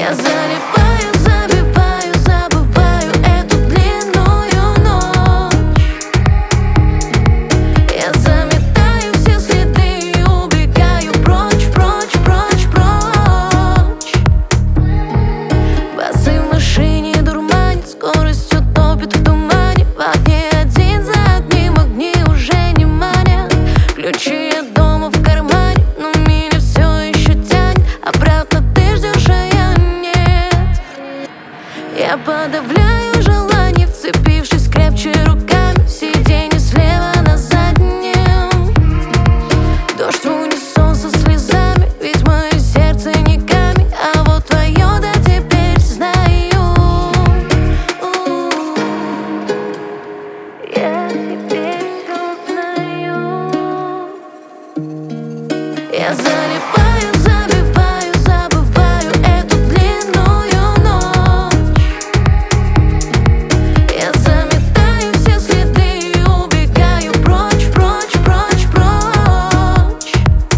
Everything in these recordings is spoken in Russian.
Я залипаю, забиваю, забываю эту длинную ночь. Я заметаю все следы и убегаю прочь, прочь, прочь, прочь. Басы в машине дурманит, скоростью топит в тумане. В окне один за одним огни уже не манят. Ключи от дома в кармане, но меня все еще тянет обратно. Ты ждешь, а я нет. Я подавляю желание, вцепившись крепче руками в сиденье слева на заднем. Дождь в унисон со слезами, ведь мое сердце не камень, а вот твое, да, теперь знаю. Я теперь все знаю. Я залипаю, забиваю, забываю эту длинную ночь. Я заметаю все следы и убегаю прочь, прочь, прочь, прочь.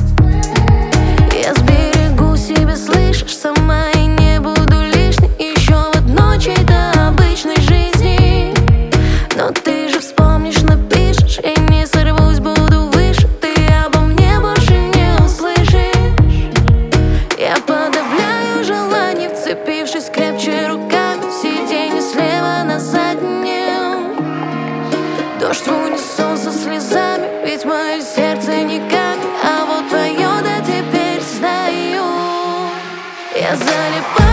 Я сберегу себя, слышишь, сама и не буду лишней еще в одной чьей-то обычной жизни. Но ты же вспомнишь, напишешь, и не сорвусь, буду выше. Ты обо мне больше не услышишь. Я подавляю желание, вцепившись крепче руками в сиденье слева на заднем. Дождь в унисон со слезами, ведь мое сердце не камень, а вот твое, да, теперь знаю. Я залипаю.